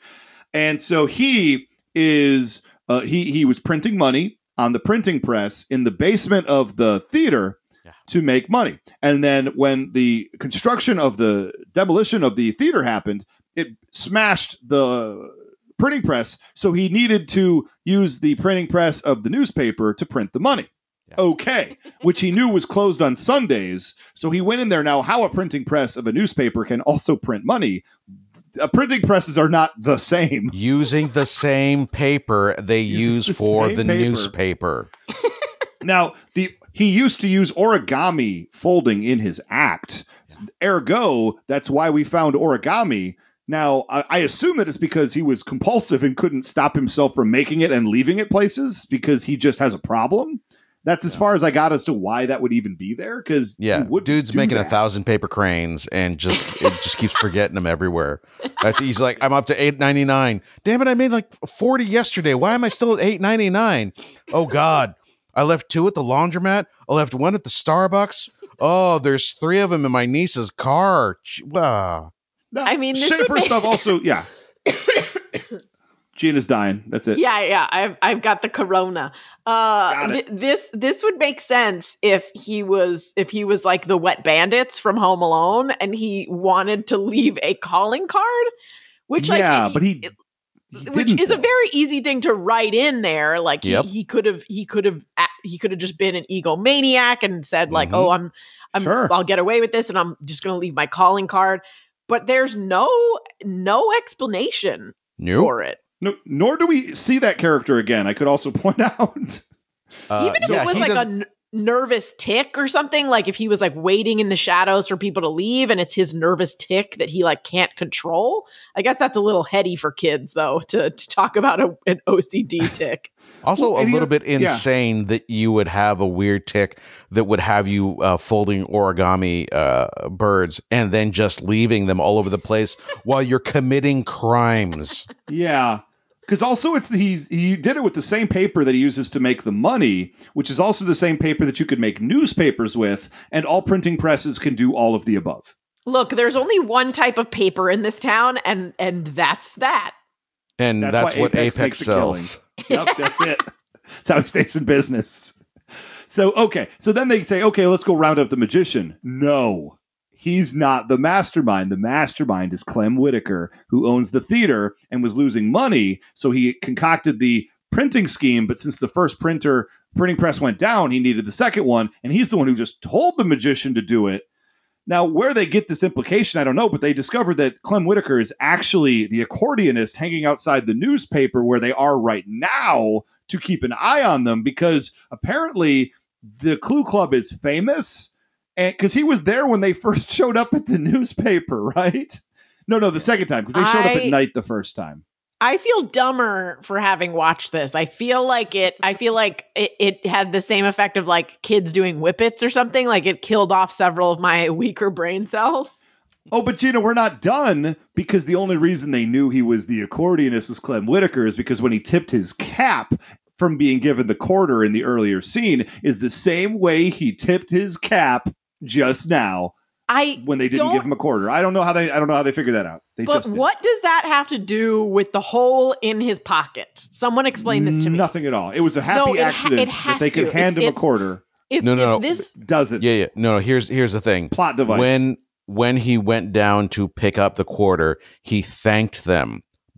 And so he is uh, he he was printing money on the printing press in the basement of the theater to make money. And then when the construction of the demolition of the theater happened, it smashed the printing press. So he needed to use the printing press of the newspaper to print the money. Okay, which he knew was closed on Sundays. So he went in there. Now, how a printing press of a newspaper can also print money, uh, printing presses are not the same. Using the same paper they Using use the for same the paper. newspaper. Now, the he used to use origami folding in his act. Ergo, that's why we found origami. Now, I, I assume that it's because he was compulsive and couldn't stop himself from making it and leaving it places because he just has a problem. That's as far as I got as to why that would even be there. Because Yeah, dude's making a thousand paper cranes and just it just keeps forgetting them everywhere. That's, he's like, I'm up to eight ninety nine. Damn it, I made like forty yesterday. Why am I still at eight ninety nine? Oh God, I left two at the laundromat. I left one at the Starbucks. Oh, there's three of them in my niece's car. Wow. No, I mean, this Shay, would first make- off, also, yeah. Gina's dying. That's it. Yeah, yeah. I've I've got the corona. Uh, Got it. th- this this would make sense if he was if he was like the Wet Bandits from Home Alone, and he wanted to leave a calling card, which like yeah, but he, it- he which didn't, is a though. very easy thing to write in there. Like Yep. he he could have he could have he could have just been an egomaniac and said like, Mhm. oh, I'm I'm Sure. I'll get away with this, and I'm just going to leave my calling card. But there's no no explanation Nope. for it. No, nor do we see that character again. I could also point out. Uh, Even if yeah, it was he like does- a n- nervous tick or something, like if he was like waiting in the shadows for people to leave and it's his nervous tick that he like can't control, I guess that's a little heady for kids though to, to talk about a, an O C D tick. Also, Well, a and he- little bit yeah. insane that you would have a weird tick that would have you uh, folding origami uh, birds and then just leaving them all over the place while you're committing crimes. Yeah. Because also it's he's he did it with the same paper that he uses to make the money, which is also the same paper that you could make newspapers with, and all printing presses can do all of the above. Look, there's only one type of paper in this town, and and that's that. And That's that's, why what Apex Apex, makes a killing. sells. Yep, that's it. That's how he stays in business. So okay, so then they say, okay, let's go round up the magician. No. He's not the mastermind. The mastermind is Clem Whitaker, who owns the theater and was losing money. So he concocted the printing scheme. But since the first printer printing press went down, he needed the second one. And he's the one who just told the magician to do it. Now, where they get this implication, I don't know. But they discovered that Clem Whitaker is actually the accordionist hanging outside the newspaper where they are right now to keep an eye on them, because apparently the Clue Club is famous. And because he was there when they first showed up at the newspaper, right? No, no, the second time, because they showed up I- at night the first time. I feel dumber for having watched this. I feel like it. I feel like it, it had the same effect of like kids doing whippets or something. Like it killed off several of my weaker brain cells. Oh, but Gina, we're not done, because the only reason they knew he was the accordionist was Clem Whitaker is because when he tipped his cap from being given the quarter in the earlier scene is the same way he tipped his cap just now I when they didn't don't- give him a quarter. I don't know how they. I don't know how they figured that out. They But just did. what does that have to do with the hole in his pocket? Someone explain this to me. Nothing at all. It was a happy No, it ha- accident it that has they could to. hand It's- him a it's- quarter. If, No, no, if no. this Doesn't. Yeah, yeah. No, here's here's the thing. Plot device. When when he went down to pick up the quarter, he thanked them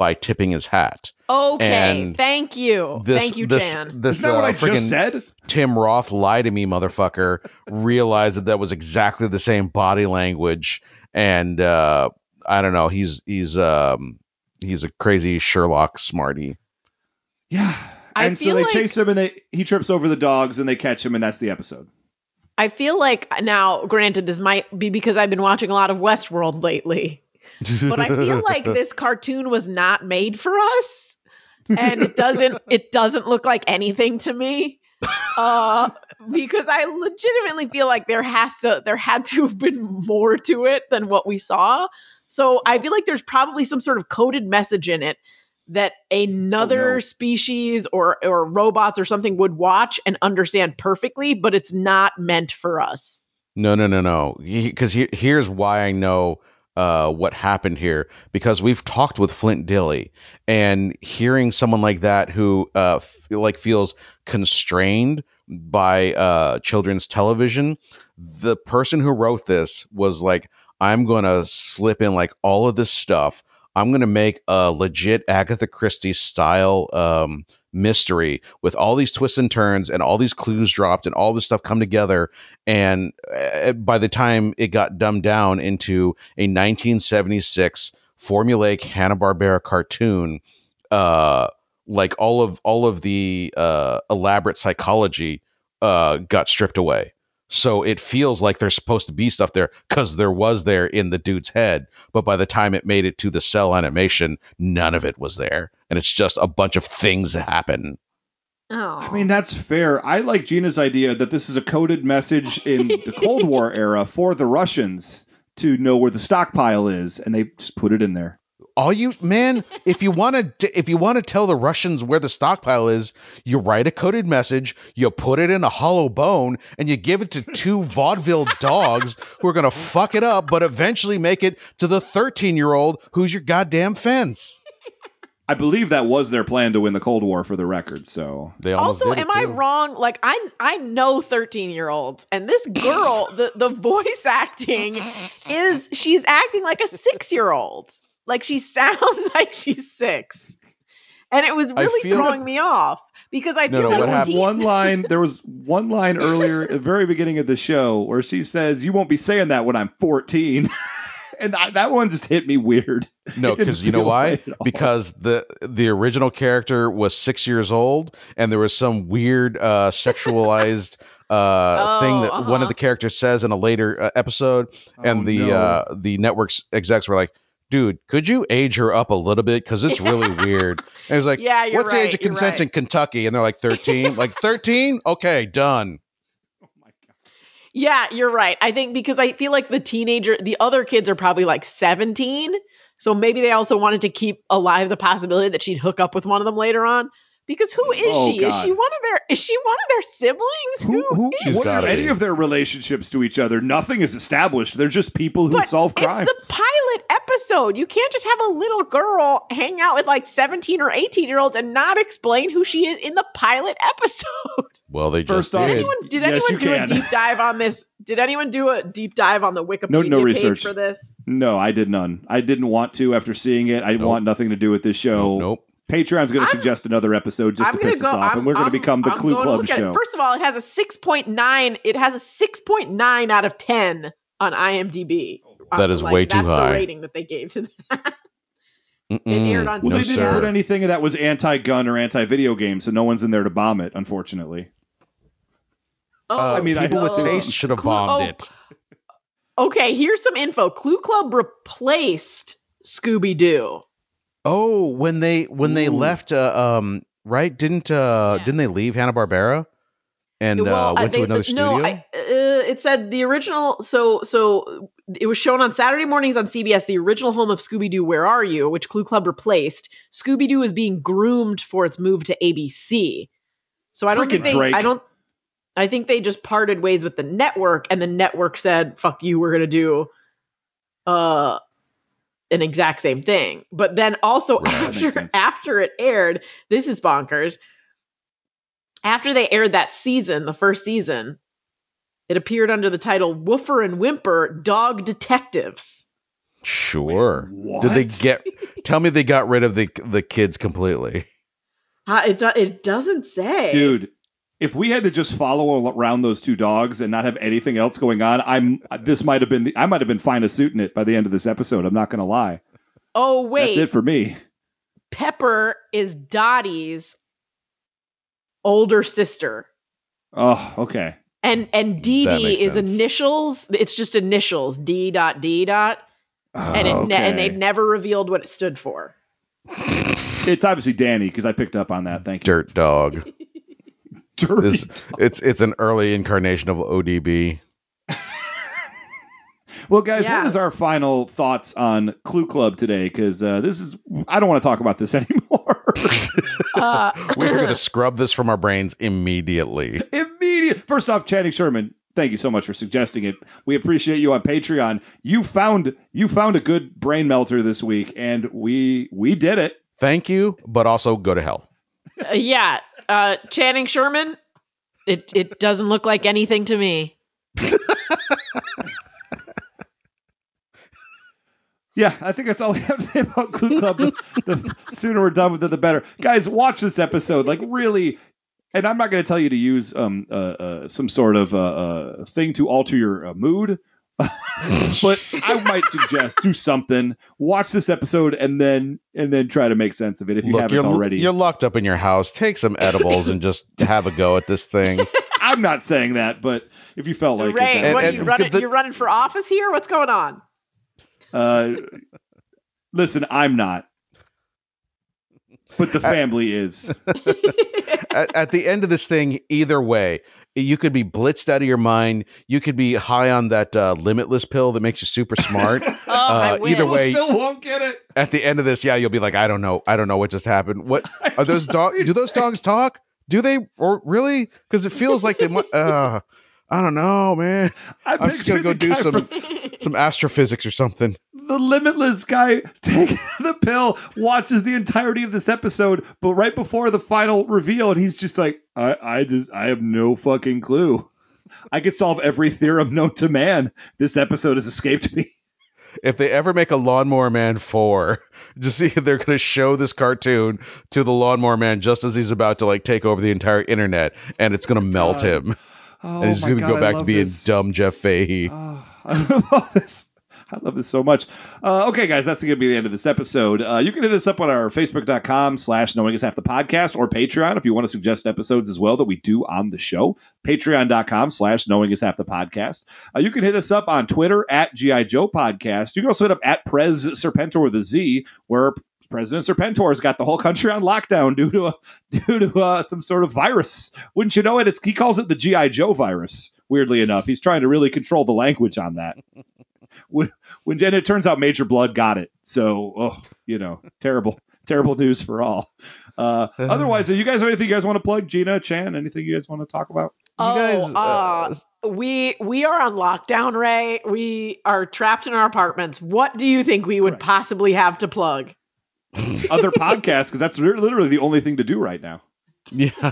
by tipping his hat. Okay, And thank you. This, Thank you, this, Jan. This, Isn't that what uh, I just friggin' said? Tim Roth lied to me, motherfucker. Realized that that was exactly the same body language, and uh, I don't know. He's he's um, he's a crazy Sherlock smarty. Yeah. I And so feel they like- chase him and they he trips over the dogs and they catch him and that's the episode. I feel like now, granted, this might be because I've been watching a lot of Westworld lately, but I feel like this cartoon was not made for us, and it doesn't it doesn't look like anything to me. Uh, because I legitimately feel like there has to there had to have been more to it than what we saw. So I feel like there's probably some sort of coded message in it that another Oh, no. species or or robots or something would watch and understand perfectly, but it's not meant for us. No, no, no, no. Because he, here's why I know uh, what happened here. Because we've talked with Flint Dilley, and hearing someone like that who uh, f- like feels constrained by uh, children's television, the person who wrote this was like, "I'm going to slip in like all of this stuff. I'm going to make a legit Agatha Christie style um, mystery with all these twists and turns and all these clues dropped and all this stuff come together." And uh, by the time it got dumbed down into a nineteen seventy-six formulaic Hanna-Barbera cartoon, uh, like all of all of the uh, elaborate psychology uh, got stripped away. So it feels like there's supposed to be stuff there because there was there in the dude's head. But by the time it made it to the cell animation, none of it was there. And it's just a bunch of things that happen. Oh, I mean, that's fair. I like Gina's idea that this is a coded message in the Cold War era for the Russians to know where the stockpile is, and they just put it in there. All you man, if you want to, if you want to tell the Russians where the stockpile is, you write a coded message, you put it in a hollow bone, and you give it to two vaudeville dogs who are gonna fuck it up, but eventually make it to the thirteen-year-old who's your goddamn fence. I believe that was their plan to win the Cold War, for the record. So They almost also, did it, am I too. wrong? Like, I I know thirteen year olds, and this girl, the the voice acting is she's acting like a six year old. Like, she sounds like she's six, and it was I really feel- throwing me off because I No, feel no, like what there was happened? one line. There was one line earlier at the very beginning of the show where she says, "You won't be saying that when I'm fourteen." And I, that one just hit me weird. No, It didn't because you know feel why? right at all. Because the the original character was six years old, and there was some weird uh, sexualized uh, Oh, thing that one uh-huh. of the characters says in a later uh, episode, and Oh, the no. uh, the network's execs were like, "Dude, could you age her up a little bit? Because it's really weird." And it's like, Yeah, you're "What's the age right, of you're consent right. in Kentucky?" And they're like, thirteen. Like thirteen? Okay, done. Yeah, you're right. I think because I feel like the teenager, the other kids are probably like seventeen. So maybe they also wanted to keep alive the possibility that she'd hook up with one of them later on. Because who is Oh, she? Is God. she one of their is she one of their siblings? Who, who, She's what are gotta any be. of their relationships to each other? Nothing is established. They're just people who But solve crimes. it's the pilot episode. You can't just have a little girl hang out with like seventeen or eighteen year olds and not explain who she is in the pilot episode. Well, they First just off- did. Anyone, did Yes, anyone you do a can. deep dive on this? Did anyone do a deep dive on the Wikipedia No- no page research. for this? No, I did none. I didn't want to after seeing it. I Nope. want nothing to do with this show. Nope. Patreon's going to I'm- suggest another episode just I'm to gonna piss go. us off, I'm, and we're going to I'm- become the I'm Clue going to Club look at it. show. First of all, it has a six point nine. It has a six point nine out of ten on IMDb. That is Like, way too that's high. the rating that they gave to that. Mm-mm. aired on Well, no, they didn't sir. put anything that was anti-gun or anti-video game, so no one's in there to bomb it, unfortunately. Oh, Uh, I mean, I people with assume- taste should have Clue- bombed oh, it. Okay, here's some info. Clue Club replaced Scooby Doo. Oh, when they when they Ooh. left, uh, um, right? Didn't uh, Yes. didn't they leave Hanna Barbera and uh, went to another studio? No, I, uh, it said the original. So, so it was shown on Saturday mornings on C B S. The original home of Scooby Doo, Where Are You?, which Clue Club replaced. Scooby Doo is being groomed for its move to A B C. So I don't think Frickin' they. Drake. I don't. I think they just parted ways with the network, and the network said, "Fuck you, we're gonna do." Uh. An exact same thing. But then also Right, that makes after sense. after it aired, this is bonkers. After they aired that season, the first season, it appeared under the title Woofer and Whimper Dog Detectives. Sure. Wait, Did they what? get? Tell me they got rid of the the kids completely. Uh, it do- it doesn't say, Dude, if we had to just follow around those two dogs and not have anything else going on, I'm this might have been the, I might have been fine suiting it by the end of this episode. I'm not going to lie. Oh wait, That's it for me. Pepper is Dottie's older sister, Oh, okay. and and Dee That Dee makes is sense. initials. It's just initials D dot D dot, and it Oh, ne- and okay. they never revealed what it stood for. It's obviously Danny because I picked up on that. Thank you. Dirt dog. Dirty. It's, it's it's an early incarnation of O D B. Well, guys, Yeah. what is our final thoughts on Clue Club today? Because uh, this is, I don't want to talk about this anymore. Uh, We're going to scrub this from our brains immediately. Immediate. First off, Channing Sherman, thank you so much for suggesting it. We appreciate you on Patreon. You found you found a good brain melter this week, and we we did it. Thank you, but also go to hell. uh, yeah, uh, Channing Sherman. It it doesn't look like anything to me. Yeah, I think that's all we have to say about Clue Club. The, the sooner we're done with it, the better. Guys, watch this episode. Like, really, and I'm not going to tell you to use um uh, uh some sort of uh, uh thing to alter your uh, mood, but I might suggest do something. Watch this episode and then and then try to make sense of it if you Look, haven't you're, already. you're locked up in your house. Take some edibles and just have a go at this thing. I'm not saying that, but if you felt like Ray, it, that what would are and- you and running? the- You're running for office here? What's going on? Uh, listen, I'm not, but the family is. at, at the end of this thing, either way, you could be blitzed out of your mind. You could be high on that uh, limitless pill that makes you super smart. Oh, I Uh, wish. either People way, still won't get it. at the end of this, yeah, you'll be like, I don't know, I don't know what just happened. What are those dogs? Do those dogs talk? Do they? Or really? Because it feels like they might. Uh, I don't know, man. I I'm just gonna go pictured the do guy some from some astrophysics or something. the limitless guy taking the pill, watches the entirety of this episode, but right before the final reveal, and he's just like, I, I just, I have no fucking clue. I could solve every theorem known to man. This episode has escaped me. If they ever make a Lawnmower Man four, just see they're going to show this cartoon to the Lawnmower Man just as he's about to like take over the entire internet, and it's going to melt God. him, Oh, and he's my going to God, go I back to love being this. dumb Jeff Fahey. Oh, I love this. I love this so much. Uh, okay, guys, that's going to be the end of this episode. Uh, you can hit us up on our facebook.com slash knowing is half the podcast or Patreon if you want to suggest episodes as well that we do on the show. Patreon.com slash knowing is half the podcast. Uh, you can hit us up on Twitter at G I Joe Podcast. You can also hit up at Prez Serpentor with a Z, where President Serpentor's got the whole country on lockdown due to a, due to uh, some sort of virus. Wouldn't you know it? It's, he calls it the G I Joe virus, weirdly enough. He's trying to really control the language on that. When, when and it turns out Major Blood got it. So, oh, you know, terrible, terrible news for all. Uh, otherwise, you guys have anything you guys want to plug? Gina, Chan, anything you guys want to talk about? Oh, guys, uh, uh, we we are on lockdown, Ray. We are trapped in our apartments. What do you think we would Right. possibly have to plug? Other podcasts, because that's li- literally the only thing to do right now. Yeah.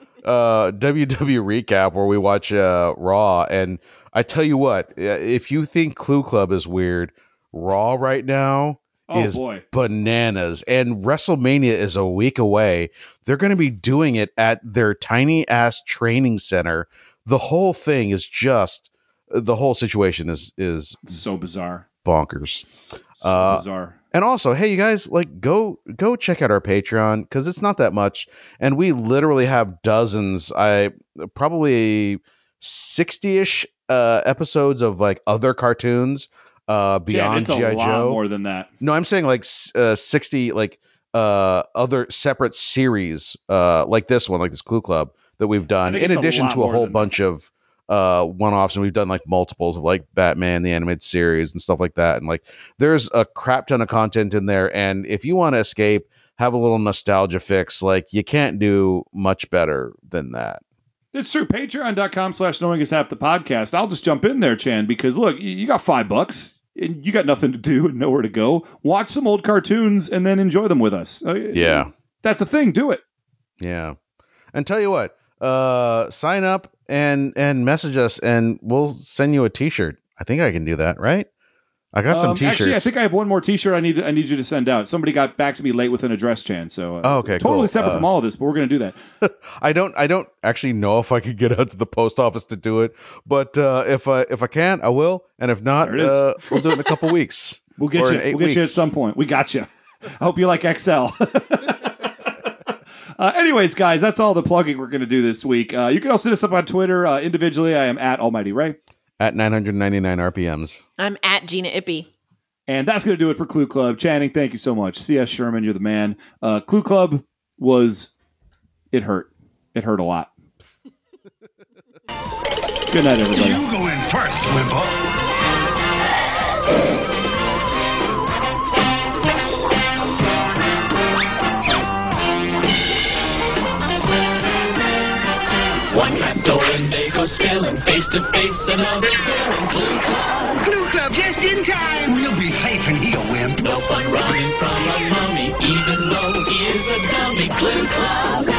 Uh, W W Recap, where we watch uh, Raw. And I tell you what, uh, if you think Clue Club is weird, Raw right now Oh, is boy. bananas. And WrestleMania is a week away. They're going to be doing it at their tiny ass training center. The whole thing is just, the whole situation is is It's so bizarre. bonkers. So Uh, bizarre. And also, hey, you guys, like, go go check out our Patreon because it's not that much, and we literally have dozens. I probably sixty-ish uh, episodes of like other cartoons uh, Jan, beyond it's a G I lot Joe. more than that. No, I'm saying like s- uh, sixty, like uh, other separate series, uh, like this one, like this Clue Club that we've done, think in it's a addition lot to a more whole than bunch of uh one-offs, and we've done like multiples of like Batman the animated series and stuff like that, and like there's a crap ton of content in there, and if you want to escape, have a little nostalgia fix, like you can't do much better than that. It's true. Patreon.com slash knowing is half the podcast. I'll just jump in there, Chan, because look, you you got five bucks and you got nothing to do and nowhere to go. Watch some old cartoons and then enjoy them with us. Uh, Yeah. That's the thing. Do it. Yeah. And tell you what, uh sign up and and message us and we'll send you a t-shirt. I think I can do that, right? I got some Um, t-shirts. Actually, I think I have one more T-shirt. I need I need you to send out. Somebody got back to me late with an address, Chan. So uh, Oh, okay, totally cool. separate Uh, from all of this, but we're gonna do that. I don't I don't actually know if I could get out to the post office to do it, but uh, if I if I can, I will, and if not, There it is. uh, we'll do it in a couple weeks. We'll get Or you. in eight We'll get you at weeks. some point. We got you. I hope you like X L. uh, anyways, guys, that's all the plugging we're gonna do this week. Uh, you can also hit us up on Twitter uh, individually. I am at Almighty Ray. At nine hundred ninety-nine R P Ms. I'm at Gina Ippy. And that's going to do it for Clue Club. Channing, thank you so much. C S. Sherman, you're the man. Uh, Clue Club was, it hurt. It hurt a lot. Good night, everybody. You go in first, Wimple. One trap door and they go spilling, face to face another villain. Clue Club. Clue Club just in time. We'll be safe in here, Wimp. No fun running from a mummy, even though he is a dummy. Clue Club.